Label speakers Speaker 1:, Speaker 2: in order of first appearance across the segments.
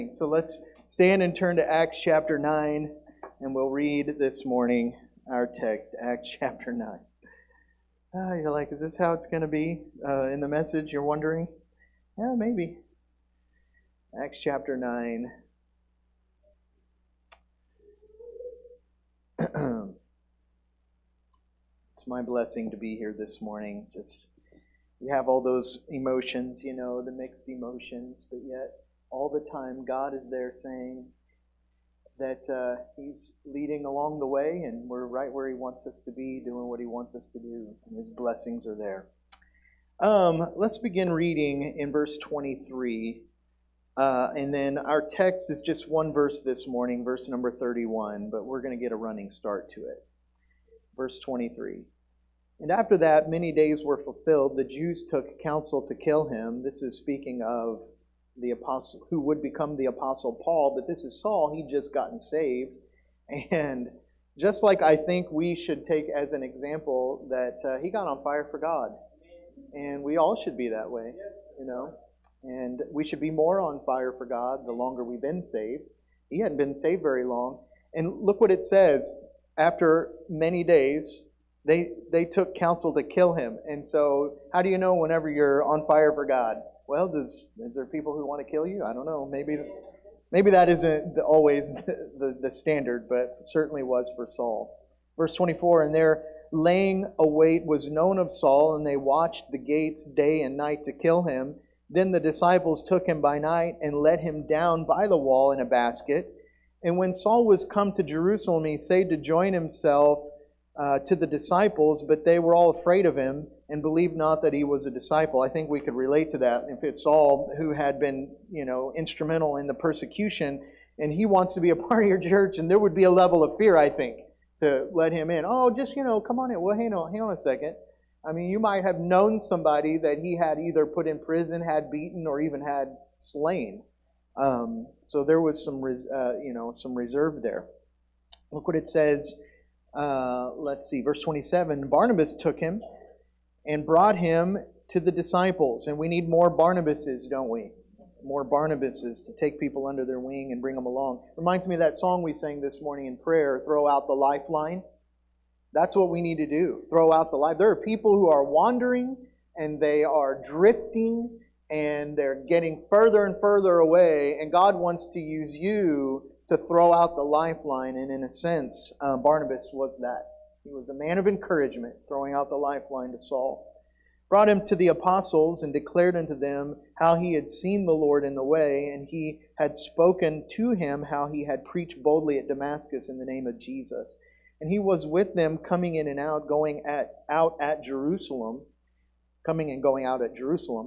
Speaker 1: So let's stand and turn to Acts chapter 9, and we'll read this morning our text, Acts chapter 9. You're like, is this how it's going to be in the message? You're wondering? Yeah, maybe. Acts chapter 9. It's my blessing to be here this morning. You have all those emotions, the mixed emotions, but yet all the time God is there saying that He's leading along the way, and we're right where He wants us to be, doing what He wants us to do, and His blessings are there. Let's begin reading in verse 23, and then our text is just one verse this morning, verse number 31, but we're going to get a running start to it. Verse 23. And after that, many days were fulfilled. The Jews took counsel to kill him. This is speaking of the apostle who would become the apostle Paul, but this is Saul. He'd just gotten saved. And just like I think we should take as an example that he got on fire for God. And we all should be that way, And we should be more on fire for God the longer we've been saved. He hadn't been saved very long. And look what it says. After many days, they took counsel to kill him. And so, how do you know whenever you're on fire for God? Well, is there people who want to kill you? I don't know. Maybe that isn't always the standard, but it certainly was for Saul. Verse 24, and their laying await was known of Saul, and they watched the gates day and night to kill him. Then the disciples took him by night and let him down by the wall in a basket. And when Saul was come to Jerusalem, he essayed to join himself to the disciples, but they were all afraid of him and believed not that he was a disciple. I think we could relate to that. If it's Saul who had been, instrumental in the persecution, and he wants to be a part of your church, and there would be a level of fear, I think, to let him in. Oh, just, come on in. Well, hang on a second. I mean, you might have known somebody that he had either put in prison, had beaten, or even had slain. So there was some reserve there. Look what it says. Let's see, verse 27. Barnabas took him and brought him to the disciples. And we need more Barnabases, don't we? More Barnabases to take people under their wing and bring them along. Reminds me of that song we sang this morning in prayer, Throw Out the Lifeline. That's what we need to do. Throw out the life. There are people who are wandering and they are drifting and they're getting further and further away, and God wants to use you to throw out the lifeline, and in a sense, Barnabas was that. He was a man of encouragement, throwing out the lifeline to Saul. Brought him to the apostles and declared unto them how he had seen the Lord in the way, and he had spoken to him how he had preached boldly at Damascus in the name of Jesus. And he was with them coming in and out, out at Jerusalem, coming and going out at Jerusalem.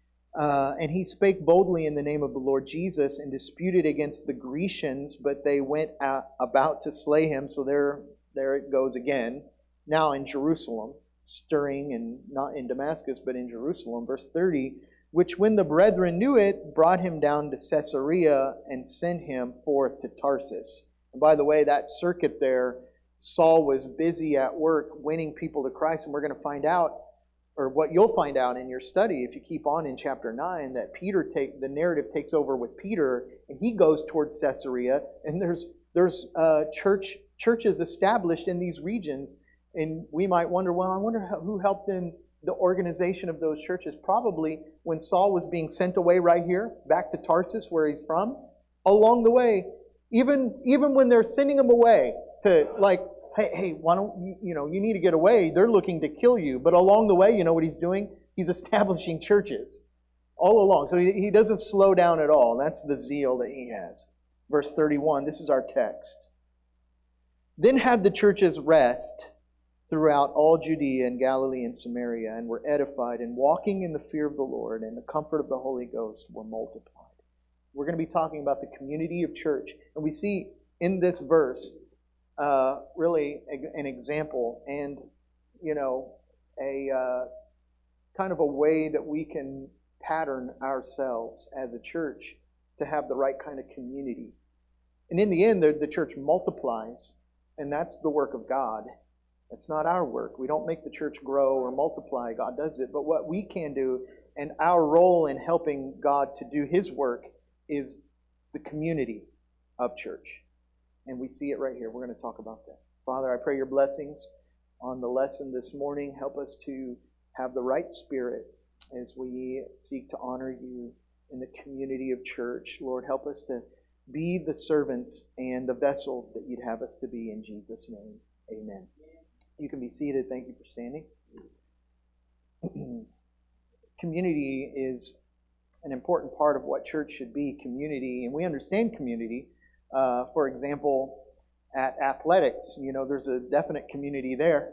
Speaker 1: And he spake boldly in the name of the Lord Jesus and disputed against the Grecians, but they went about to slay him. So there it goes again. Now in Jerusalem, stirring, and not in Damascus, but in Jerusalem. Verse 30, which when the brethren knew it, brought him down to Caesarea and sent him forth to Tarsus. And by the way, that circuit there, Saul was busy at work winning people to Christ, and we're going to find out, or what you'll find out in your study if you keep on in chapter 9, that the narrative takes over with Peter, and he goes towards Caesarea, and there's churches established in these regions, and we might wonder, well, I wonder who helped in the organization of those churches. Probably when Saul was being sent away right here, back to Tarsus, where he's from, along the way, even when they're sending him away to, like, hey, why don't you need to get away. They're looking to kill you. But along the way, you know what he's doing? He's establishing churches all along. So he doesn't slow down at all. That's the zeal that he has. Verse 31, this is our text. Then had the churches rest throughout all Judea and Galilee and Samaria, and were edified, and walking in the fear of the Lord and the comfort of the Holy Ghost were multiplied. We're going to be talking about the community of church. And we see in this verse really an example and, a kind of a way that we can pattern ourselves as a church to have the right kind of community. And in the end, the church multiplies, and that's the work of God. It's not our work. We don't make the church grow or multiply. God does it. But what we can do, and our role in helping God to do His work, is the community of church. And we see it right here. We're going to talk about that. Father, I pray your blessings on the lesson this morning. Help us to have the right spirit as we seek to honor you in the community of church. Lord, help us to be the servants and the vessels that you'd have us to be in Jesus' name. Amen. You can be seated. Thank you for standing. Community is an important part of what church should be, community. And we understand community. For example, at athletics, there's a definite community there.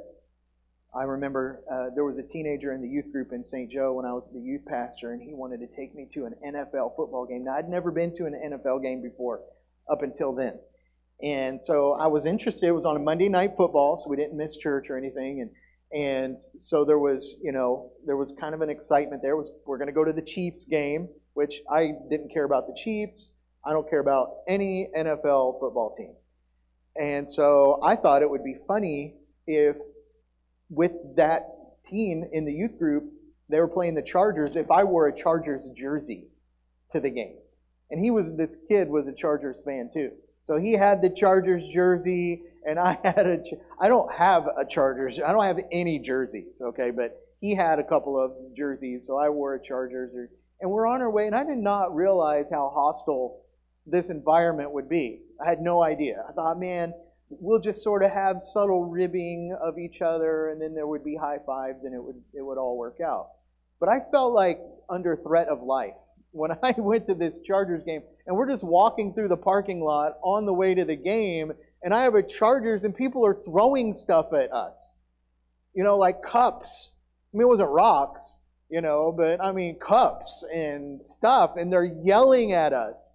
Speaker 1: I remember there was a teenager in the youth group in St. Joe when I was the youth pastor, and he wanted to take me to an NFL football game. Now, I'd never been to an NFL game before up until then. And so I was interested. It was on a Monday night football, so we didn't miss church or anything. And so there was kind of an excitement there. We're going to go to the Chiefs game, which I didn't care about the Chiefs. I don't care about any NFL football team. And so I thought it would be funny if with that team in the youth group, they were playing the Chargers, if I wore a Chargers jersey to the game. And this kid was a Chargers fan too. So he had the Chargers jersey, and I don't have a Chargers, I don't have any jerseys, okay, but he had a couple of jerseys, so I wore a Chargers jersey. And we're on our way, and I did not realize how hostile this environment would be. I had no idea. I thought, man, we'll just sort of have subtle ribbing of each other, and then there would be high fives, and it would all work out. But I felt like under threat of life when I went to this Chargers game, and we're just walking through the parking lot on the way to the game, and I have a Chargers, and people are throwing stuff at us. Like cups. I mean, it wasn't rocks, but I mean cups and stuff, and they're yelling at us.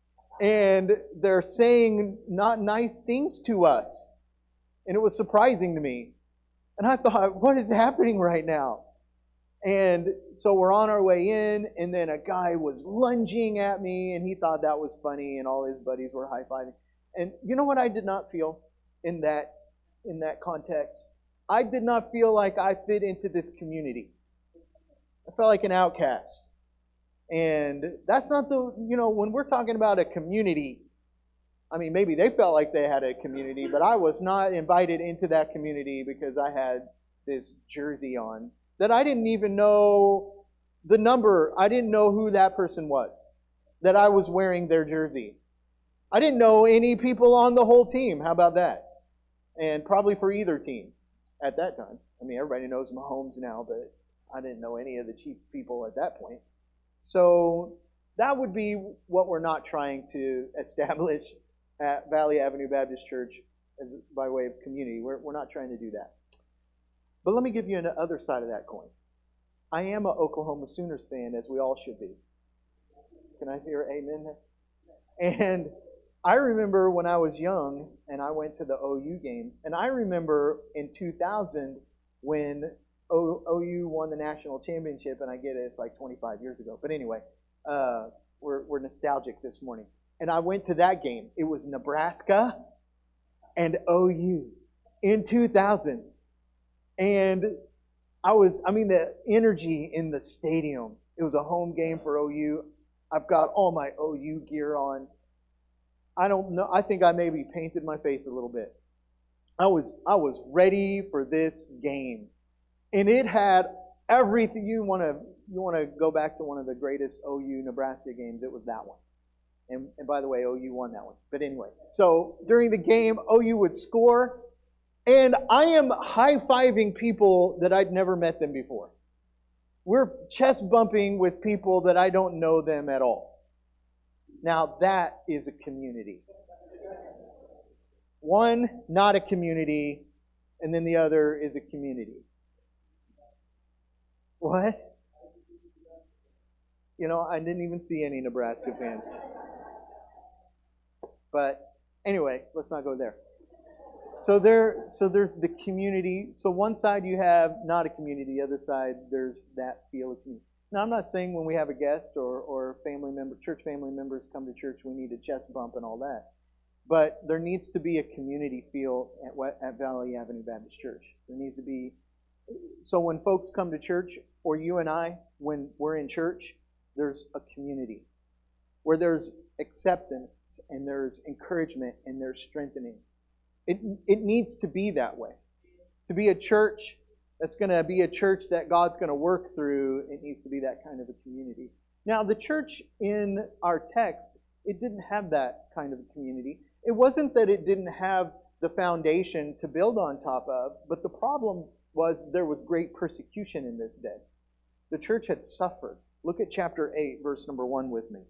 Speaker 1: And they're saying not nice things to us. And it was surprising to me. And I thought, what is happening right now? And so we're on our way in, and then a guy was lunging at me, and he thought that was funny, and all his buddies were high-fiving. And you know what I did not feel in that context? I did not feel like I fit into this community. I felt like an outcast. And that's not when we're talking about a community, I mean, maybe they felt like they had a community, but I was not invited into that community because I had this jersey on that I didn't even know the number. I didn't know who that person was, that I was wearing their jersey. I didn't know any people on the whole team. How about that? And probably for either team at that time. I mean, everybody knows Mahomes now, but I didn't know any of the Chiefs people at that point. So that would be what we're not trying to establish at Valley Avenue Baptist Church as by way of community. We're not trying to do that. But let me give you the other side of that coin. I am an Oklahoma Sooners fan, as we all should be. Can I hear amen? And I remember when I was young and I went to the OU games, and I remember in 2000 when OU won the national championship, and I get it, it's like 25 years ago. But anyway, we're nostalgic this morning. And I went to that game. It was Nebraska and OU in 2000. And the energy in the stadium. It was a home game for OU. I've got all my OU gear on. I don't know. I think I maybe painted my face a little bit. I was ready for this game. And it had everything. You want to go back to one of the greatest OU Nebraska games. It was that one. And by the way, OU won that one. But anyway, so during the game, OU would score, and I am high-fiving people that I'd never met them before. We're chest bumping with people that I don't know them at all. Now that is a community. One, not a community, and then the other is a community. What? I didn't even see any Nebraska fans. But anyway, let's not go there. So there's the community. So one side you have not a community, the other side there's that feel of community. Now I'm not saying when we have a guest or church family members come to church, we need a chest bump and all that. But there needs to be a community feel at Valley Avenue Baptist Church. There needs to be. So when folks come to church, or you and I, when we're in church, there's a community where there's acceptance and there's encouragement and there's strengthening. It needs to be that way. To be a church that's going to be a church that God's going to work through, it needs to be that kind of a community. Now, the church in our text, it didn't have that kind of a community. It wasn't that it didn't have the foundation to build on top of, but the problem was there was great persecution in this day. The church had suffered. Look at chapter 8, verse number 1 with me.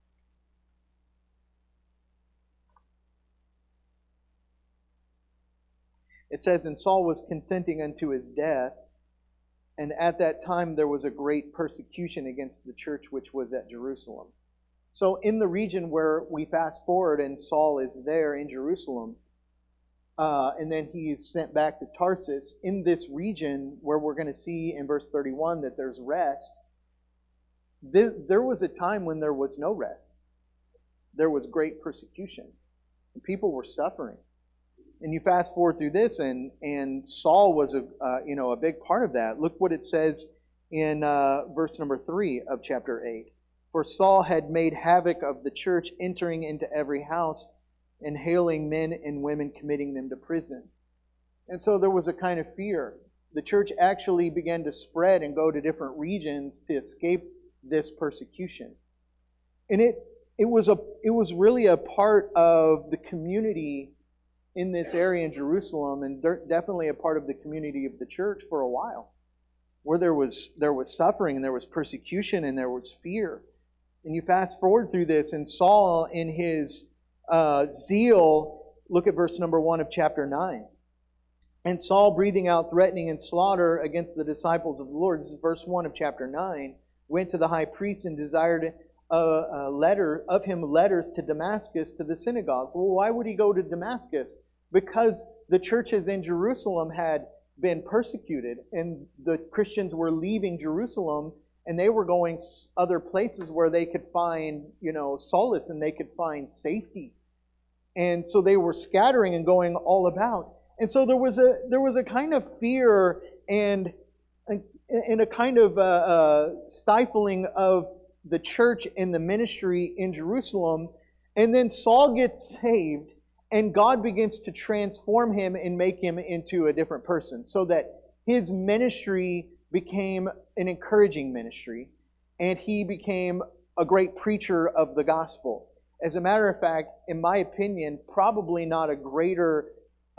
Speaker 1: It says, "And Saul was consenting unto his death, and at that time there was a great persecution against the church which was at Jerusalem." So in the region where we fast forward and Saul is there in Jerusalem, and then he is sent back to Tarsus, in this region where we're going to see in verse 31 that there's rest, there was a time when there was no rest. There was great persecution. And people were suffering. And you fast forward through this, and Saul was a big part of that. Look what it says in verse number 3 of chapter 8. "For Saul had made havoc of the church, entering into every house, and hailing men and women, committing them to prison." And so there was a kind of fear. The church actually began to spread and go to different regions to escape this persecution. And it was really a part of the community in this area in Jerusalem, and definitely a part of the community of the church for a while, where there was suffering and there was persecution and there was fear. And you fast forward through this, and Saul, in his zeal, look at verse number 1 of chapter 9. "And Saul, breathing out threatening and slaughter against the disciples of the Lord," this is verse 1 of chapter 9, "went to the high priest and desired letters to Damascus, to the synagogue." Well, why would he go to Damascus? Because the churches in Jerusalem had been persecuted, and the Christians were leaving Jerusalem, and they were going other places where they could find, solace and they could find safety. And so they were scattering and going all about. And so there was a kind of fear and a kind of stifling of the church and the ministry in Jerusalem. And then Saul gets saved, and God begins to transform him and make him into a different person, so that his ministry became an encouraging ministry, and he became a great preacher of the gospel. As a matter of fact, in my opinion, probably not a greater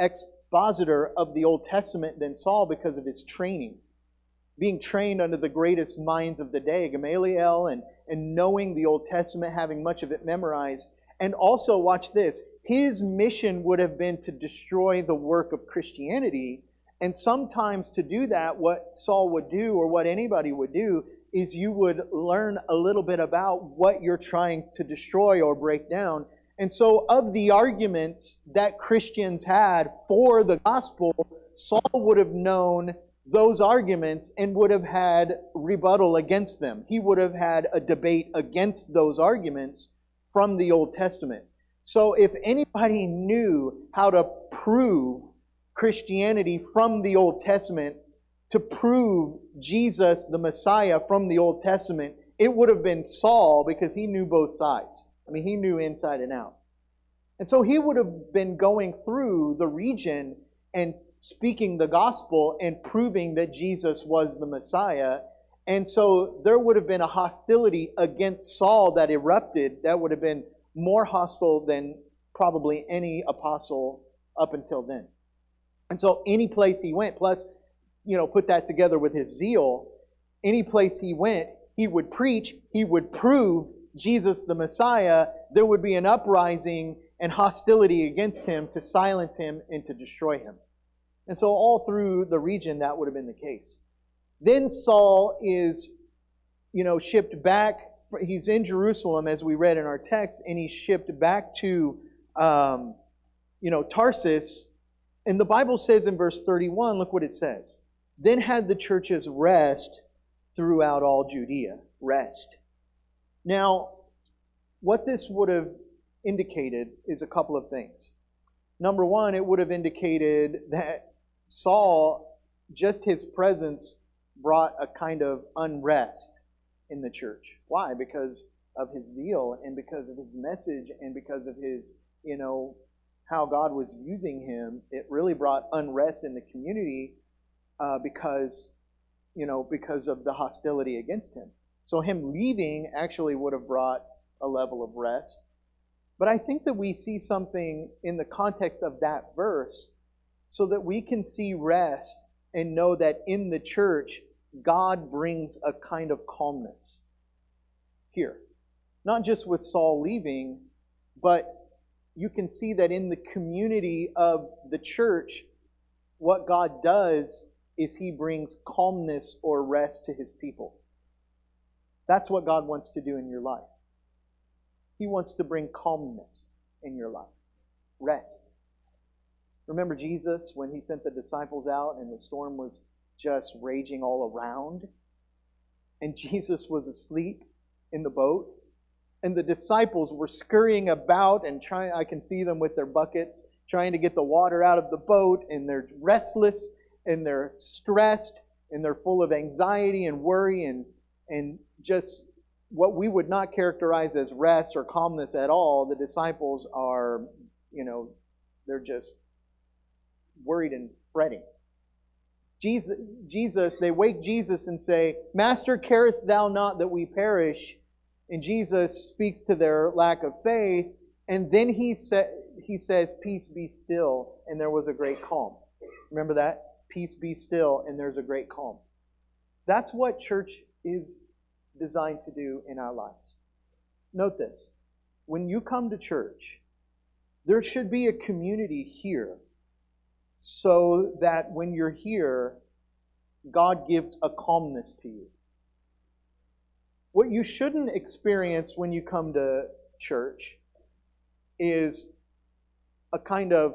Speaker 1: expositor of the Old Testament than Saul because of his training. Being trained under the greatest minds of the day, Gamaliel, and knowing the Old Testament, having much of it memorized. And also, watch this, his mission would have been to destroy the work of Christianity. And sometimes to do that, what Saul would do, or what anybody would do, is you would learn a little bit about what you're trying to destroy or break down. And so of the arguments that Christians had for the gospel, Saul would have known those arguments and would have had rebuttal against them. He would have had a debate against those arguments from the Old Testament. So if anybody knew how to prove Christianity from the Old Testament, to prove Jesus the Messiah from the Old Testament, it would have been Saul, because he knew both sides. I mean, he knew inside and out. And so he would have been going through the region and speaking the gospel and proving that Jesus was the Messiah. And so there would have been a hostility against Saul that erupted that would have been more hostile than probably any apostle up until then. And so any place he went, plus, put that together with his zeal, any place he went, he would preach, he would prove Jesus the Messiah. There would be an uprising and hostility against him to silence him and to destroy him. And so all through the region, that would have been the case. Then Saul is, shipped back. He's in Jerusalem, as we read in our text, and he's shipped back to, Tarsus. And the Bible says in verse 31, look what it says. "Then had the churches rest throughout all Judea." Rest. Now, what this would have indicated is a couple of things. Number one, it would have indicated that Saul, just his presence, brought a kind of unrest in the church. Why? Because of his zeal and because of his message and because of his, how God was using him, it really brought unrest in the community because of the hostility against him. So him leaving actually would have brought a level of rest. But I think that we see something in the context of that verse so that we can see rest and know that in the church, God brings a kind of calmness here. Not just with Saul leaving, but you can see that in the community of the church, what God does is He brings calmness or rest to His people. That's what God wants to do in your life. He wants to bring calmness in your life. Rest. Remember Jesus when He sent the disciples out and the storm was just raging all around? And Jesus was asleep in the boat. And the disciples were scurrying about and trying, I can see them with their buckets, trying to get the water out of the boat, and they're restless and they're stressed and they're full of anxiety and worry and just what we would not characterize as rest or calmness at all. The disciples are, they're just worried and fretting. Jesus, they wake Jesus and say, "Master, carest thou not that we perish?" And Jesus speaks to their lack of faith, and then he says, "Peace be still," and there was a great calm. Remember that? Peace be still, and there's a great calm. That's what church is designed to do in our lives. Note this. When you come to church, there should be a community here so that when you're here, God gives a calmness to you. What you shouldn't experience when you come to church is a kind of,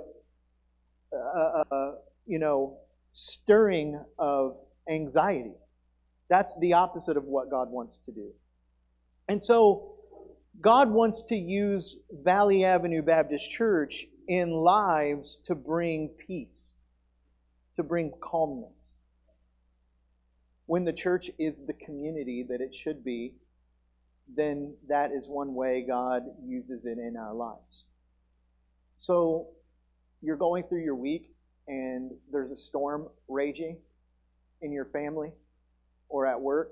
Speaker 1: stirring of anxiety. That's the opposite of what God wants to do. And so, God wants to use Valley Avenue Baptist Church in lives to bring peace, to bring calmness. When the church is the community that it should be, then that is one way God uses it in our lives. So, you're going through your week and there's a storm raging in your family or at work,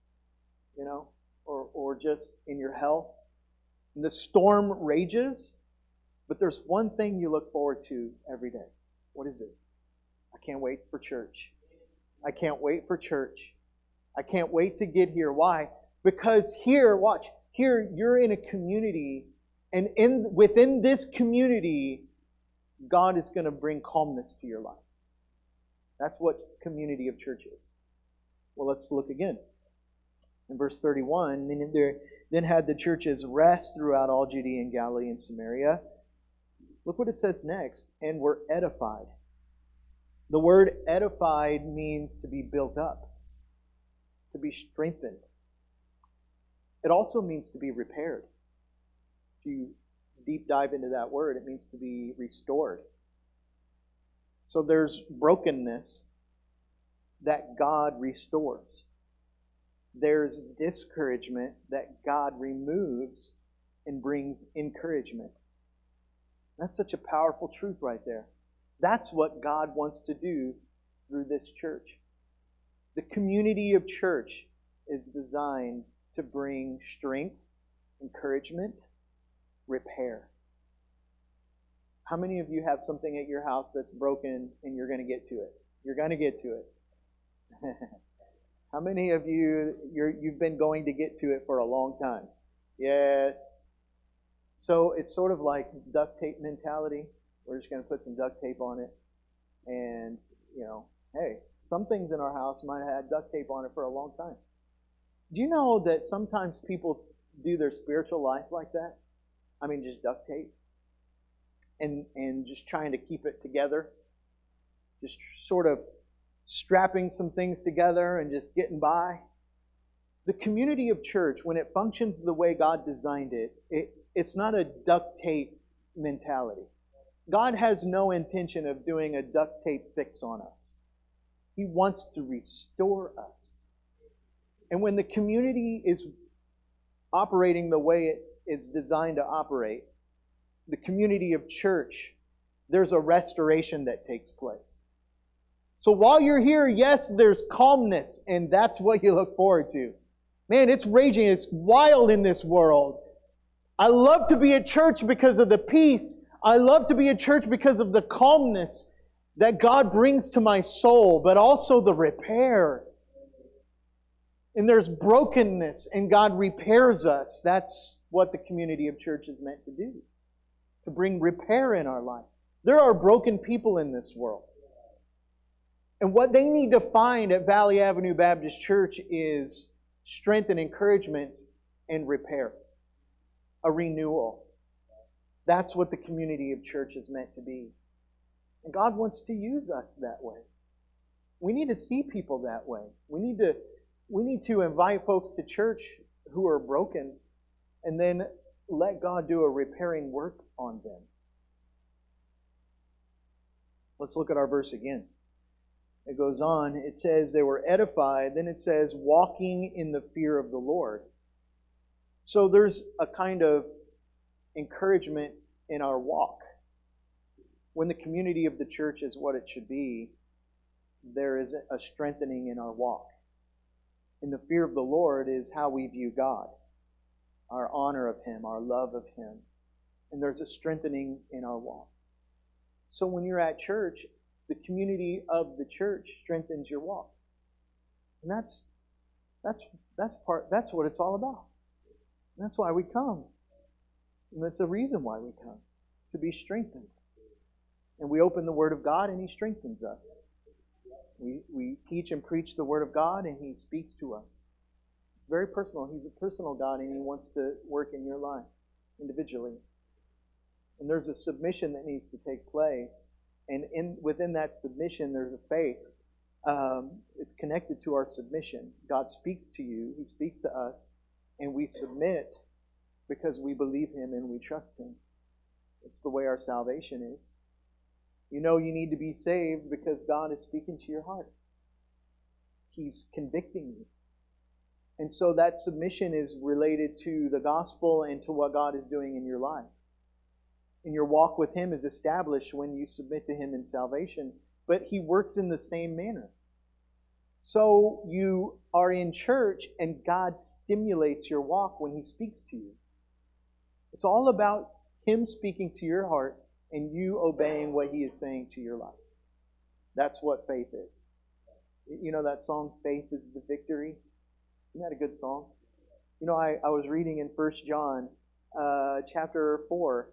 Speaker 1: or just in your health. And the storm rages, but there's one thing you look forward to every day. What is it? I can't wait for church. I can't wait for church. I can't wait to get here. Why? Because here you're in a community, and within this community, God is going to bring calmness to your life. That's what community of church is. Well, let's look again. In verse 31, then had the churches rest throughout all Judea and Galilee and Samaria. Look what it says next. And were edified. The word edified means to be built up, to be strengthened. It also means to be repaired. If you deep dive into that word, it means to be restored. So there's brokenness that God restores. There's discouragement that God removes and brings encouragement. That's such a powerful truth right there. That's what God wants to do through this church. The community of church is designed to bring strength, encouragement, repair. How many of you have something at your house that's broken and you're going to get to it? You're going to get to it. How many of you've been going to get to it for a long time? Yes. So it's sort of like duct tape mentality. We're just going to put some duct tape on it. And, hey, some things in our house might have had duct tape on it for a long time. Do you know that sometimes people do their spiritual life like that? I mean, just duct tape. And just trying to keep it together. Just sort of strapping some things together and just getting by. The community of church, when it functions the way God designed it, it's not a duct tape mentality. God has no intention of doing a duct tape fix on us. He wants to restore us. And when the community is operating the way it is designed to operate, the community of church, there's a restoration that takes place. So while you're here, yes, there's calmness, and that's what you look forward to. Man, it's raging. It's wild in this world. I love to be at church because of the peace. I love to be at church because of the calmness that God brings to my soul, but also the repair. And there's brokenness, and God repairs us. That's what the community of church is meant to do, to bring repair in our life. There are broken people in this world. And what they need to find at Valley Avenue Baptist Church is strength and encouragement and repair. A renewal. That's what the community of church is meant to be. And God wants to use us that way. We need to see people that way. We need to invite folks to church who are broken and then let God do a repairing work on them. Let's look at our verse again. It goes on. It says they were edified. Then it says walking in the fear of the Lord. So there's a kind of encouragement in our walk. When the community of the church is what it should be, there is a strengthening in our walk. And the fear of the Lord is how we view God, our honor of Him, our love of Him. And there's a strengthening in our walk. So when you're at church, the community of the church strengthens your walk. And that's what it's all about. And that's why we come. And that's a reason why we come, to be strengthened. And we open the Word of God and He strengthens us. We teach and preach the Word of God and He speaks to us. It's very personal. He's a personal God and He wants to work in your life individually. And there's a submission that needs to take place. And within that submission, there's a faith. It's connected to our submission. God speaks to you. He speaks to us. And we submit because we believe Him and we trust Him. It's the way our salvation is. You know you need to be saved because God is speaking to your heart. He's convicting you. And so that submission is related to the gospel and to what God is doing in your life. And your walk with Him is established when you submit to Him in salvation. But He works in the same manner. So you are in church and God stimulates your walk when He speaks to you. It's all about Him speaking to your heart and you obeying what He is saying to your life. That's what faith is. You know that song, Faith is the Victory? Isn't that a good song? You know, I was reading in 1 John chapter 4.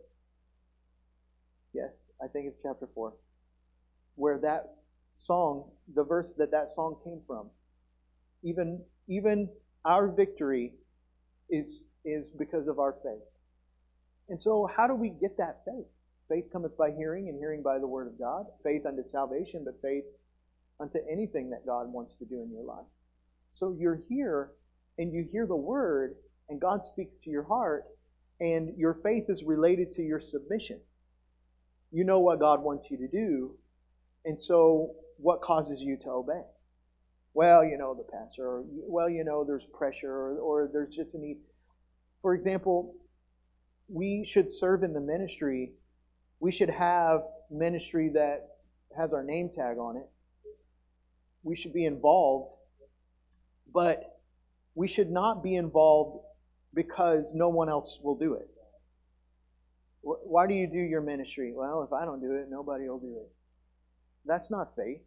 Speaker 1: Yes, I think it's chapter 4. Where that song, the verse that song came from. Even our victory is because of our faith. And so how do we get that faith? Faith cometh by hearing, and hearing by the word of God. Faith unto salvation, but faith unto anything that God wants to do in your life. So you're here, and you hear the word, and God speaks to your heart, and your faith is related to your submission. You know what God wants you to do, and so what causes you to obey? Well, you know, the pastor, or, well, you know, there's pressure, or there's just a need. For example, we should serve in the ministry. We should have ministry that has our name tag on it. We should be involved, but we should not be involved because no one else will do it. Why do you do your ministry? Well, if I don't do it, nobody will do it. That's not faith.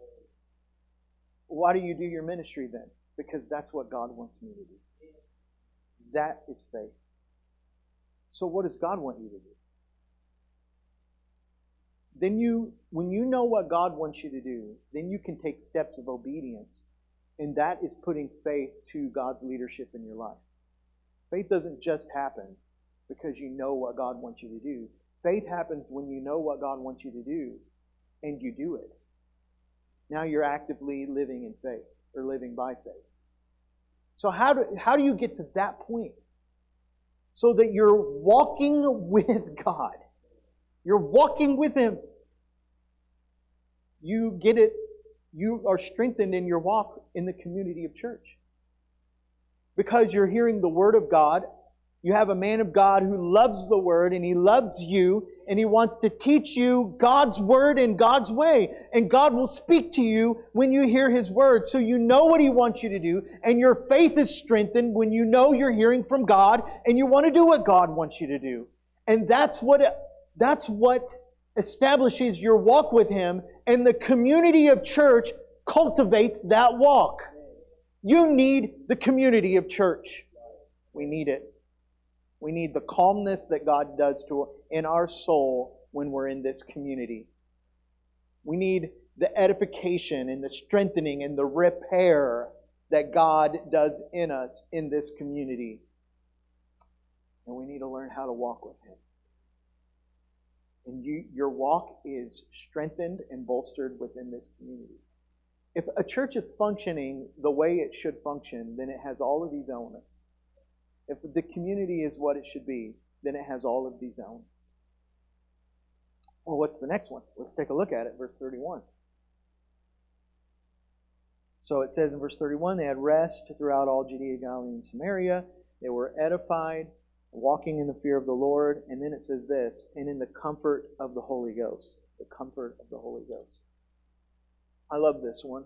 Speaker 1: Why do you do your ministry then? Because that's what God wants me to do. That is faith. So what does God want you to do? Then when you know what God wants you to do, then you can take steps of obedience. And that is putting faith to God's leadership in your life. Faith doesn't just happen because you know what God wants you to do. Faith happens when you know what God wants you to do and you do it. Now you're actively living in faith or living by faith. So how do you get to that point? So that you're walking with God. You're walking with Him. You get it. You are strengthened in your walk in the community of church. because you're hearing the Word of God. You have a man of God who loves the Word, and he loves you, and he wants to teach you God's Word in God's way. And God will speak to you when you hear His Word, so you know what He wants you to do, and your faith is strengthened when you know you're hearing from God, and you want to do what God wants you to do. And that's what establishes your walk with Him, and the community of church cultivates that walk. You need the community of church. We need it. We need the calmness that God does in our soul when we're in this community. We need the edification and the strengthening and the repair that God does in us in this community. And we need to learn how to walk with Him. And your walk is strengthened and bolstered within this community. If a church is functioning the way it should function, then it has all of these elements. If the community is what it should be, then it has all of these elements. Well, what's the next one? Let's take a look at it, verse 31. So it says in verse 31, they had rest throughout all Judea, Galilee, and Samaria. They were edified, walking in the fear of the Lord. And then it says this, and in the comfort of the Holy Ghost. The comfort of the Holy Ghost. I love this one.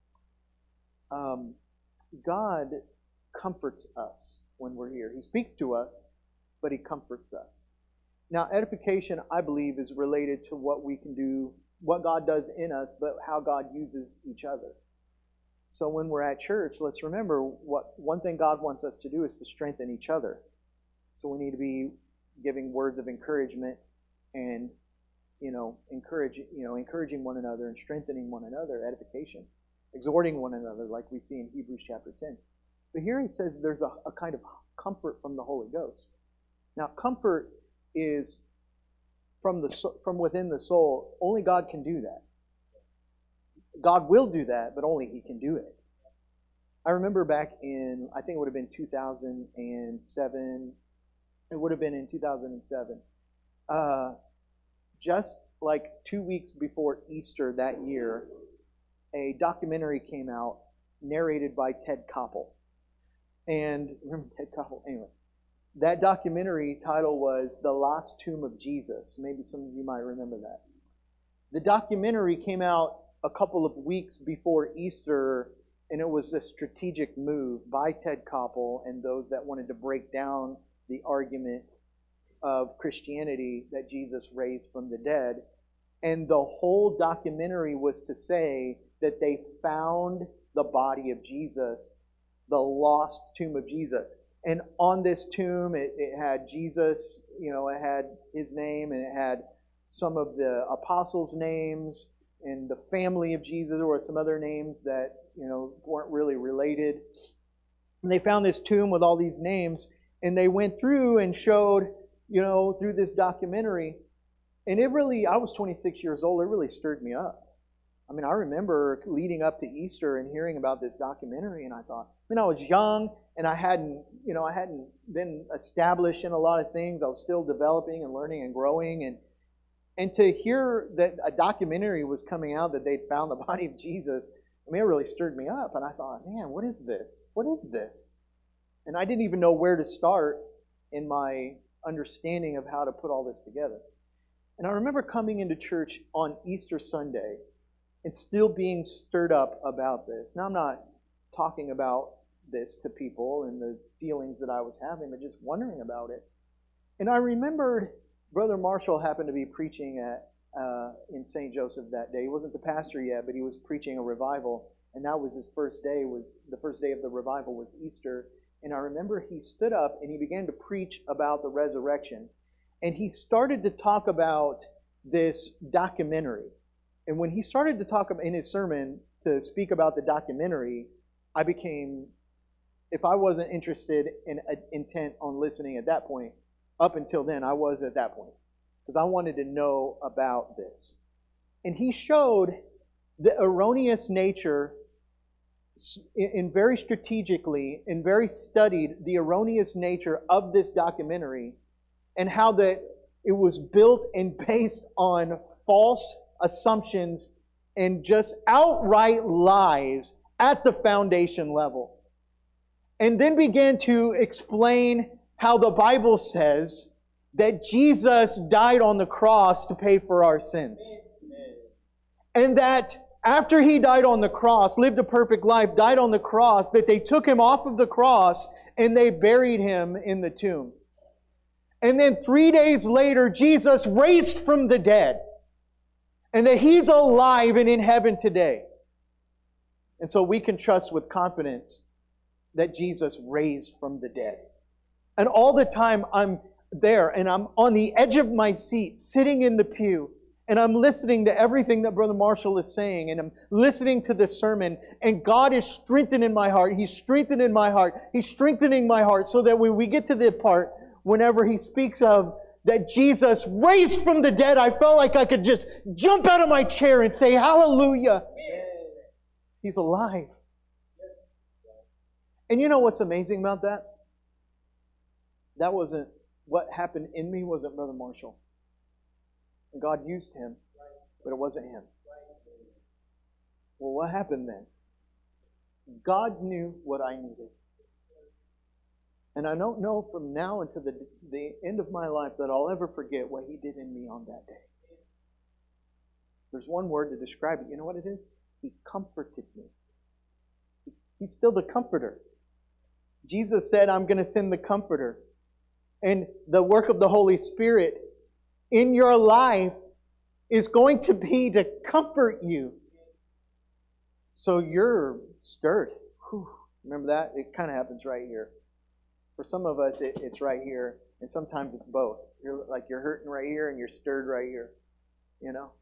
Speaker 1: God comforts us when we're here. He speaks to us, but He comforts us. Now, edification, I believe, is related to what we can do, what God does in us, but how God uses each other. So when we're at church, let's remember one thing God wants us to do is to strengthen each other. So we need to be giving words of encouragement and encouraging one another and strengthening one another, edification, exhorting one another, like we see in Hebrews chapter 10. But here it says there's a kind of comfort from the Holy Ghost. Now, comfort is from within the soul. Only God can do that. God will do that, but only He can do it. I remember back in, I think it would have been 2007. It would have been in 2007. Just like 2 weeks before Easter that year, a documentary came out narrated by Ted Koppel. And remember Ted Koppel? Anyway, that documentary title was The Lost Tomb of Jesus. Maybe some of you might remember that. The documentary came out a couple of weeks before Easter, and it was a strategic move by Ted Koppel and those that wanted to break down the argument of Christianity that Jesus raised from the dead. And the whole documentary was to say that they found the body of Jesus, the lost tomb of Jesus. And on this tomb, it had Jesus, it had His name, and it had some of the apostles' names, and the family of Jesus, or some other names that, weren't really related. And they found this tomb with all these names, and they went through and showed, through this documentary. And I was 26 years old, it really stirred me up. I mean, I remember leading up to Easter and hearing about this documentary, and I thought, I was young, and I hadn't been established in a lot of things. I was still developing and learning and growing, and to hear that a documentary was coming out that they'd found the body of Jesus, it really stirred me up. And I thought, man, what is this? What is this? And I didn't even know where to start in my understanding of how to put all this together. And I remember coming into church on Easter Sunday and still being stirred up about this. Now, I'm not talking about this to people and the feelings that I was having, but just wondering about it. And I remembered Brother Marshall happened to be preaching in St. Joseph that day. He wasn't the pastor yet, but he was preaching a revival. And that was his first day. The first day of the revival was Easter. And I remember he stood up and he began to preach about the resurrection. And he started to talk about this documentary. And when he started to talk in his sermon to speak about the documentary, I became, if I wasn't interested and intent on listening at that point, up until then, I was at that point. Because I wanted to know about this. And he showed the erroneous nature, and very strategically and very studied the erroneous nature of this documentary, and how that it was built and based on false assumptions and just outright lies at the foundation level. and then began to explain how the Bible says that Jesus died on the cross to pay for our sins. And that after He died on the cross, lived a perfect life, died on the cross, that they took Him off of the cross and they buried Him in the tomb. And then 3 days later, Jesus raised from the dead. And that He's alive and in heaven today. And so we can trust with confidence that Jesus raised from the dead. And all the time I'm there and I'm on the edge of my seat, sitting in the pew, and I'm listening to everything that Brother Marshall is saying, and I'm listening to this sermon, and God is strengthening my heart. He's strengthening my heart. He's strengthening my heart so that when we get to the part, whenever He speaks of that Jesus raised from the dead, I felt like I could just jump out of my chair and say, hallelujah. He's alive. And you know what's amazing about that? That wasn't, what happened in me wasn't Brother Marshall. And God used him, but it wasn't him. Well, what happened then? God knew what I needed. And I don't know from now until the end of my life that I'll ever forget what He did in me on that day. There's one word to describe it. You know what it is? He comforted me. He's still the comforter. Jesus said, I'm going to send the comforter. And the work of the Holy Spirit in your life is going to be to comfort you. So you're stirred. Whew. Remember that? It kind of happens right here. For some of us, it's right here. And sometimes it's both. You're hurting right here and you're stirred right here. You know?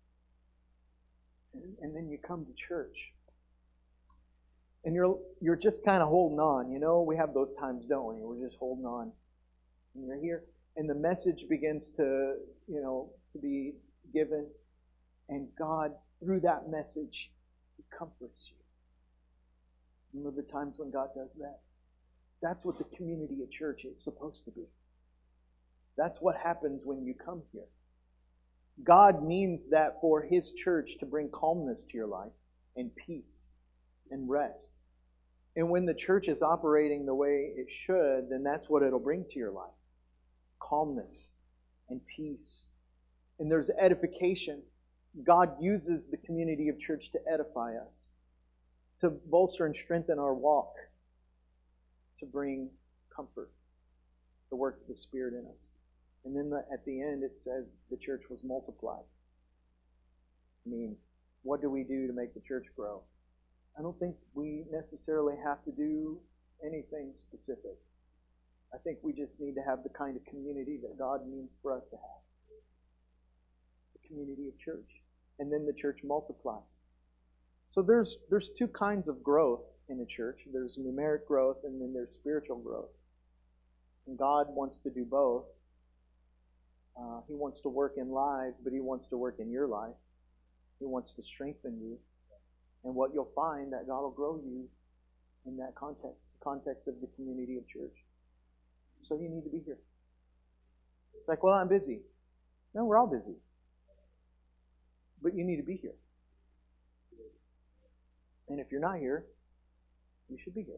Speaker 1: And then you come to church. And you're just kind of holding on. You know, we have those times, don't we? We're just holding on. And you're here. And the message begins to be given. And God, through that message, He comforts you. Remember the times when God does that? That's what the community of church is supposed to be. That's what happens when you come here. God means that for His church to bring calmness to your life and peace and rest. And when the church is operating the way it should, then that's what it'll bring to your life. Calmness and peace. And there's edification. God uses the community of church to edify us, to bolster and strengthen our walk, to bring comfort, the work of the Spirit in us. And then at the end it says the church was multiplied. I mean, what do we do to make the church grow? I don't think we necessarily have to do anything specific. I think we just need to have the kind of community that God means for us to have. The community of church. And then the church multiplies. So there's two kinds of growth in a church. There's numeric growth and then there's spiritual growth. And God wants to do both. He wants to work in lives, but He wants to work in your life. He wants to strengthen you. And what you'll find, that God will grow you in that context, the context of the community of church. So you need to be here. It's like, well, I'm busy. No, we're all busy. But you need to be here. And if you're not here, you should be here.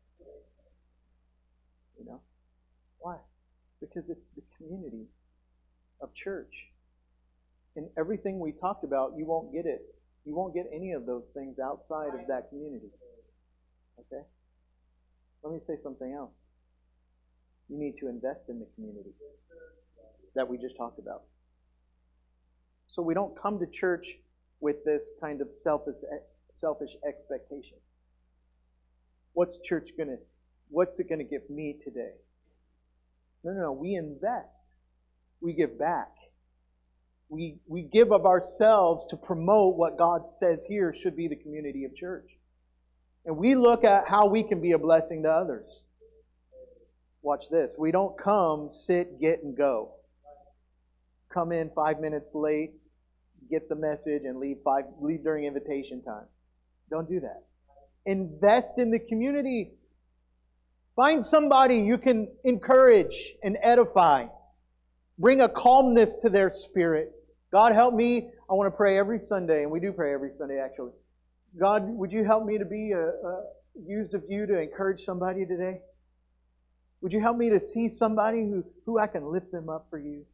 Speaker 1: You know? Why? Because it's the community of church. And everything we talked about, you won't get it. You won't get any of those things outside of that community. Okay? Let me say something else. You need to invest in the community that we just talked about. So we don't come to church with this kind of selfish expectation. What's it going to give me today? No. We invest. We give back. We give of ourselves to promote what God says here should be the community of church. And we look at how we can be a blessing to others. Watch this. We don't come, sit, get, and go. Come in 5 minutes late, get the message, and leave during invitation time. Don't do that. Invest in the community. Find somebody you can encourage and edify. Bring a calmness to their spirit. God, help me. I want to pray every Sunday, and we do pray every Sunday, actually. God, would you help me to be used of you to encourage somebody today? Would you help me to see somebody who I can lift them up for you?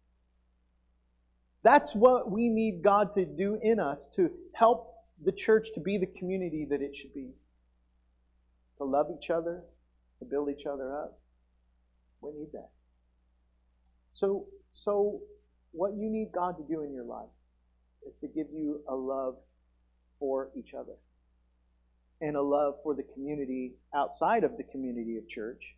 Speaker 1: That's what we need God to do in us to help the church to be the community that it should be. To love each other, to build each other up. We need that. So what you need God to do in your life is to give you a love for each other and a love for the community outside of the community of church.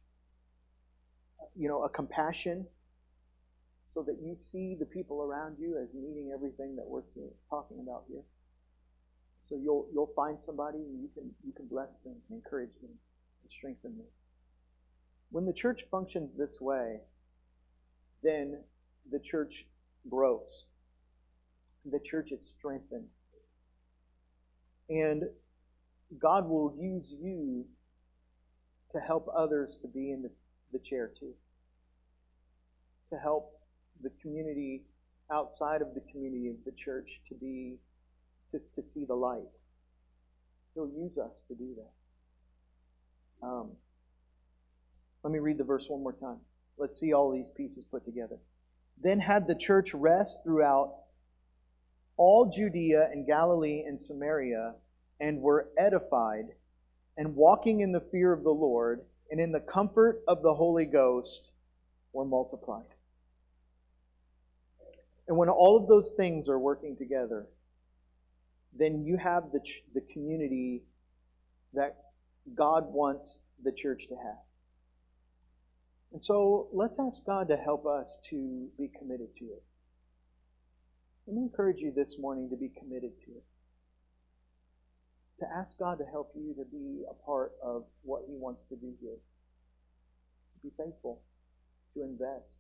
Speaker 1: A compassion so that you see the people around you as needing everything that we're talking about here. So you'll find somebody and you can bless them, encourage them, and strengthen them. When the church functions this way, then the church grows. The church is strengthened. And God will use you to help others to be in the chair too. To help the community outside of the community of the church to see the light. He'll use us to do that. Let me read the verse one more time. Let's see all these pieces put together. Then had the church rest throughout all Judea and Galilee and Samaria, and were edified, and walking in the fear of the Lord, and in the comfort of the Holy Ghost, were multiplied. And when all of those things are working together, then you have the community that God wants the church to have. And so let's ask God to help us to be committed to it. Let me encourage you this morning to be committed to it. To ask God to help you to be a part of what He wants to do here. To be faithful, to invest,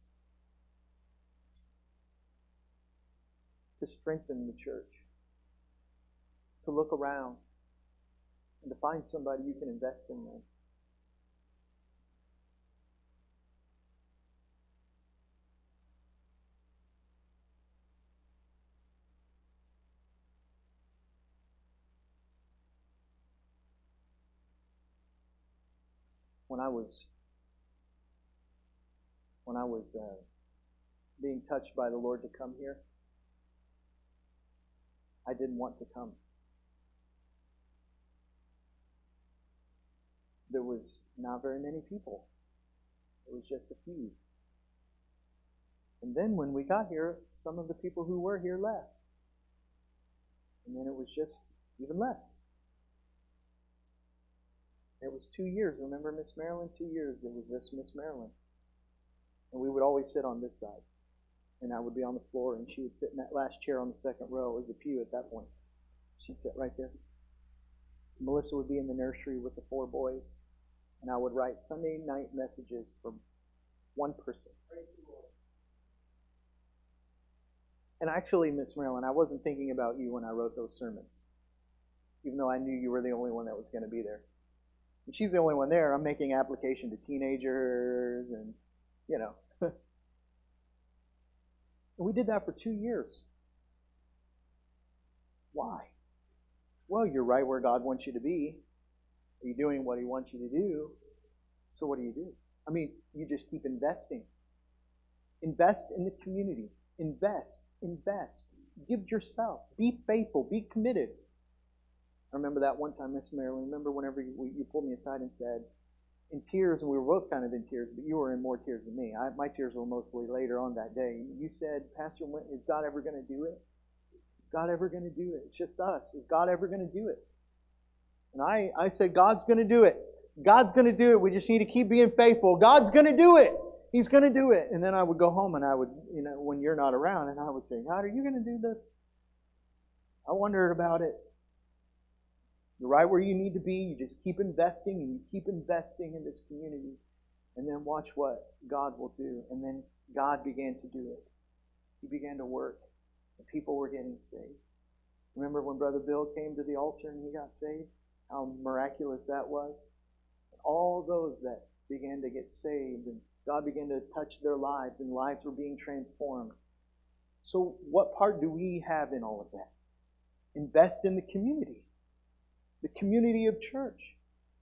Speaker 1: to strengthen the church, to look around, and to find somebody you can invest in them. When I was being touched by the Lord to come here, I didn't want to come. There was not very many people. It was just a few. And then when we got here, some of the people who were here left. And then it was just even less. It was 2 years. Remember Miss Marilyn? 2 years. It was just Miss Marilyn. And we would always sit on this side. And I would be on the floor, and she would sit in that last chair on the second row. It was a pew at that point. She'd sit right there. Melissa would be in the nursery with the 4 boys. And I would write Sunday night messages for one person. And actually, Miss Marilyn, I wasn't thinking about you when I wrote those sermons. Even though I knew you were the only one that was going to be there. And she's the only one there. I'm making application to teenagers and, And we did that for 2 years. Why? Well, you're right where God wants you to be. You're doing what He wants you to do. So what do? You just keep investing. Invest in the community. Invest. Give yourself. Be faithful. Be committed. I remember that one time, Miss Marilyn. Remember whenever you pulled me aside and said, in tears, and we were both kind of in tears, but you were in more tears than me. My tears were mostly later on that day. You said, Pastor, is God ever going to do it? Is God ever going to do it? It's just us. Is God ever going to do it? And I said, God's going to do it. God's going to do it. We just need to keep being faithful. God's going to do it. He's going to do it. And then I would go home and I would, when you're not around, and I would say, God, are you going to do this? I wondered about it. You're right where you need to be. You just keep investing and you keep investing in this community. And then watch what God will do. And then God began to do it. He began to work. And people were getting saved. Remember when Brother Bill came to the altar and he got saved? How miraculous that was. And all those that began to get saved and God began to touch their lives and lives were being transformed. So what part do we have in all of that? Invest in the community of church.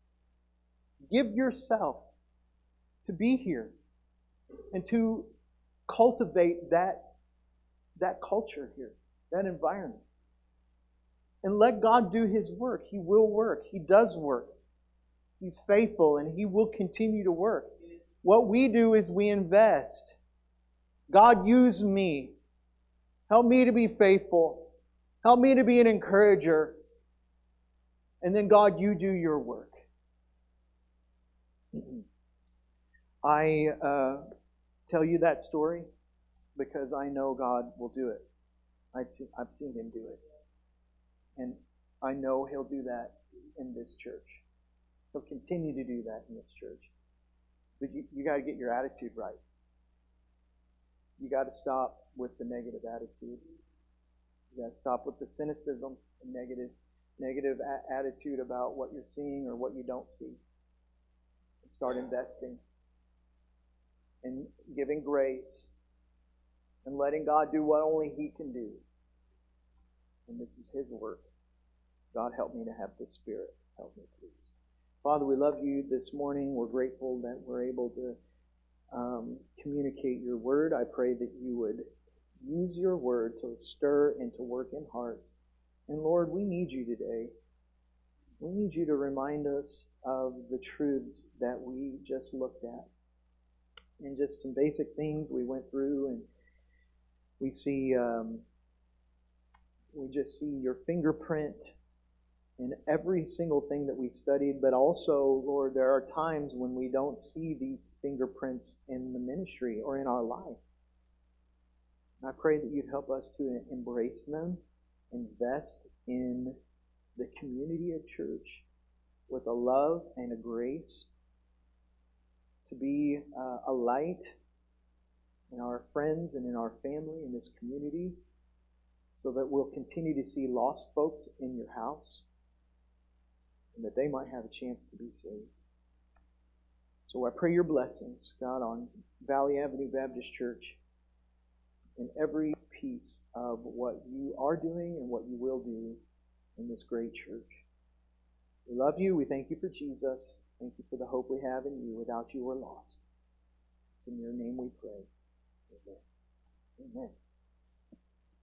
Speaker 1: give yourself to be here and to cultivate that culture here, that environment. And let God do His work. He will work. He does work. He's faithful and He will continue to work. What we do is we invest. God, use me. Help me to be faithful. Help me to be an encourager. And then, God, you do your work. I tell you that story because I know God will do it. I've seen Him do it. And I know He'll do that in this church. He'll continue to do that in this church. But you got to get your attitude right. You got to stop with the negative attitude. You got to stop with the cynicism and negative attitude about what you're seeing or what you don't see. And start investing and giving grace and letting God do what only He can do. And this is His work. God, help me to have this Spirit. Help me, please. Father, we love You this morning. We're grateful that we're able to communicate Your Word. I pray that You would use Your Word to stir and to work in hearts. And Lord, we need You today. We need You to remind us of the truths that we just looked at. And just some basic things we went through, and we see, we just see Your fingerprint in every single thing that we studied. But also, Lord, there are times when we don't see these fingerprints in the ministry or in our life. And I pray that You'd help us to embrace them, invest in the community of church with a love and a grace to be a light in our friends and in our family, in this community, so that we'll continue to see lost folks in Your house and that they might have a chance to be saved. So I pray Your blessings, God, on Valley Avenue Baptist Church and every piece of what You are doing and what You will do in this great church. We love You. We thank You for Jesus. Thank You for the hope we have in You. Without You, we're lost. It's in Your name we pray. Amen. Amen.